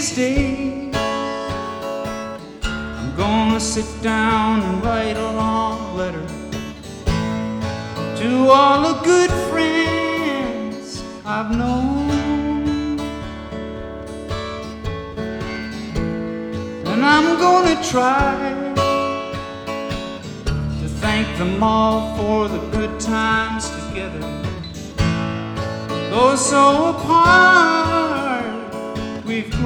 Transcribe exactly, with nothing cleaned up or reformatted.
these days I'm gonna sit down and write a long letter to all the good friends I've known, and I'm gonna try to thank them all for the good times together. Though so apart we've grown.